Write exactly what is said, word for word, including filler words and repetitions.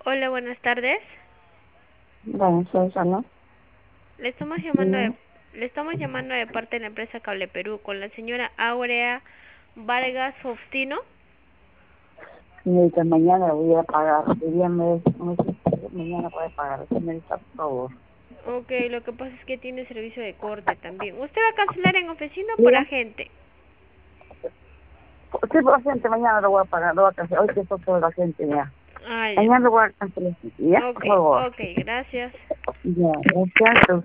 Hola, buenas tardes. Bueno, soy yo, ¿no? Le estamos llamando de, Dime. le estamos llamando de parte de la empresa Cable Perú con la señora Aurea Vargas Faustino. Señorita, mañana voy a pagar. Hoy me, me dice que mañana voy a pagar. Señorita, por favor. Ok, lo que pasa es que tiene servicio de corte también. ¿Usted va a cancelar en oficina o por Diga. agente? Sí, por gente, mañana lo voy a pagar. Lo voy a cancelar. Hoy que está toda la gente ya. Ah, ya. Mañana lo voy a cancelar. ¿Ya? Ok, Por favor. ok, gracias. Ya, gracias.